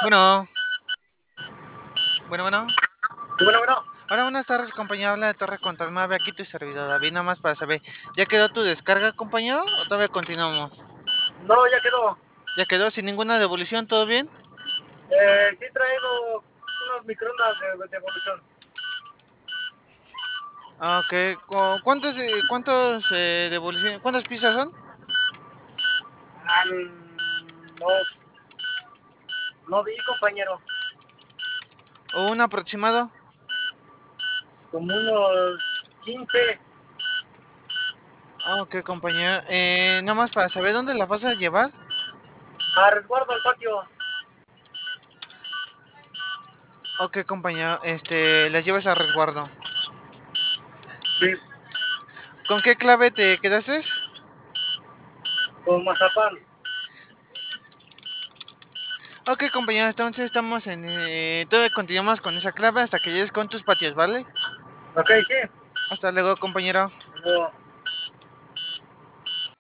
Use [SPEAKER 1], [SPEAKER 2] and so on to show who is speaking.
[SPEAKER 1] Bueno, bueno.
[SPEAKER 2] Bueno.
[SPEAKER 1] Hola, buenas tardes, compañero. Habla de Torre Control 9, aquí tu servidor David, nada más para saber, ¿ya quedó tu descarga, compañero? ¿O todavía continuamos?
[SPEAKER 2] No, ya quedó.
[SPEAKER 1] ¿Ya quedó sin ninguna devolución? ¿Todo bien?
[SPEAKER 2] Sí traigo unos microondas de evolución.
[SPEAKER 1] Ah, ok. ¿Cuántos devolución? ¿Cuántas pizzas son?
[SPEAKER 2] No, no vi, compañero.
[SPEAKER 1] ¿O un aproximado?
[SPEAKER 2] Como unos 15
[SPEAKER 1] Ah, ok, compañero. Nada más para saber, ¿dónde la vas a llevar?
[SPEAKER 2] a resguardo al patio.
[SPEAKER 1] Ok, compañero, las llevas a resguardo.
[SPEAKER 2] Sí,
[SPEAKER 1] ¿Con qué clave te quedaste?
[SPEAKER 2] con mazapán.
[SPEAKER 1] Ok, compañero, entonces estamos en... todavía continuamos con esa clave hasta que llegues con tus patios, ¿vale?
[SPEAKER 2] Ok, sí.
[SPEAKER 1] Hasta luego, compañero.
[SPEAKER 2] Luego,